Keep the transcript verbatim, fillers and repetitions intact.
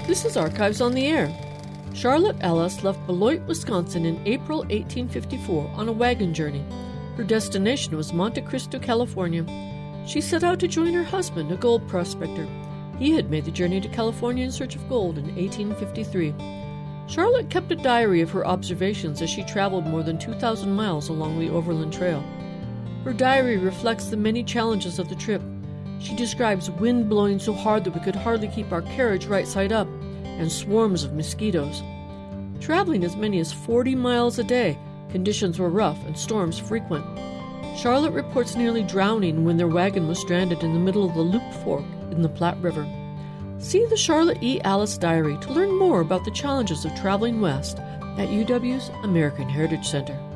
This is Archives on the Air. Charlotte Ellis left Beloit, Wisconsin in April eighteen fifty-four on a wagon journey. Her destination was Monte Cristo, California. She set out to join her husband, a gold prospector. He had made the journey to California in search of gold in eighteen fifty-three. Charlotte kept a diary of her observations as she traveled more than two thousand miles along the Overland Trail. Her diary reflects the many challenges of the trip. She describes wind blowing so hard that we could hardly keep our carriage right side up, and swarms of mosquitoes. Traveling as many as forty miles a day, conditions were rough and storms frequent. Charlotte reports nearly drowning when their wagon was stranded in the middle of the Loup Fork in the Platte River. See the Charlotte E. Ellis Diary to learn more about the challenges of traveling west at U W's American Heritage Center.